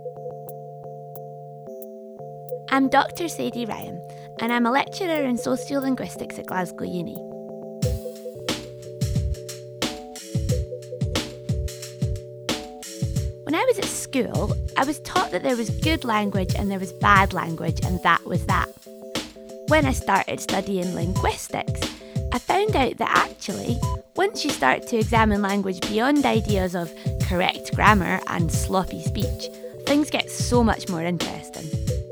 I'm Dr. Sadie Ryan, and I'm a lecturer in sociolinguistics at Glasgow Uni. When I was at school, I was taught that there was good language and there was bad language, and that was that. When I started studying linguistics, I found out that actually, once you start to examine language beyond ideas of correct grammar and sloppy speech, things get so much more interesting.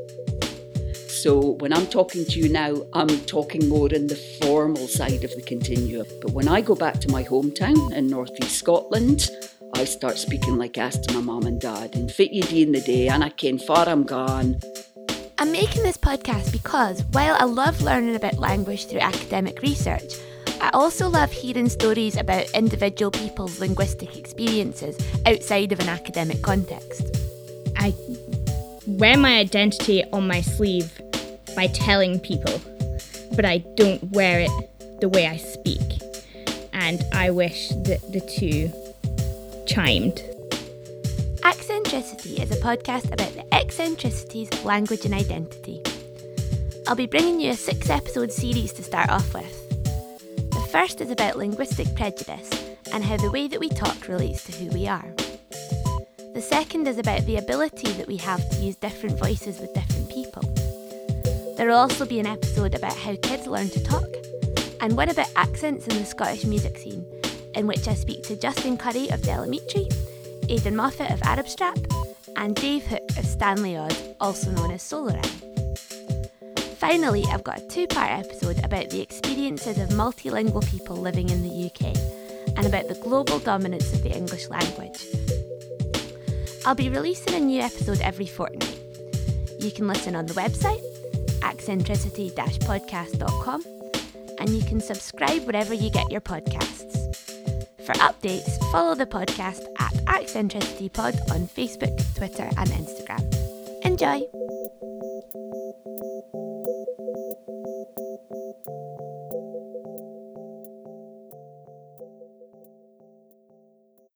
So when I'm talking to you now, I'm talking more in the formal side of the continuum. But when I go back to my hometown in North East Scotland, I start speaking like to my mum and dad. And fit ye be in the day, and I ken far I'm gone. I'm making this podcast because while I love learning about language through academic research, I also love hearing stories about individual people's linguistic experiences outside of an academic context. I wear my identity on my sleeve by telling people, but I don't wear it the way I speak. And I wish that the two chimed. Accentricity is a podcast about the eccentricities of language and identity. I'll be bringing you a 6-episode series to start off with. The first is about linguistic prejudice and how the way that we talk relates to who we are. The second is about the ability that we have to use different voices with different people. There will also be an episode about how kids learn to talk, and one about accents in the Scottish music scene, in which I speak to Justin Curry of Delamitri, Aidan Moffat of Arab Strap, and Dave Hook of Stanley Odd, also known as Solaran. Finally, I've got a 2-part episode about the experiences of multilingual people living in the UK, and about the global dominance of the English language. I'll be releasing a new episode every fortnight. You can listen on the website, accentricity-podcast.com, and you can subscribe wherever you get your podcasts. For updates, follow the podcast at AccentricityPod on Facebook, Twitter and Instagram. Enjoy!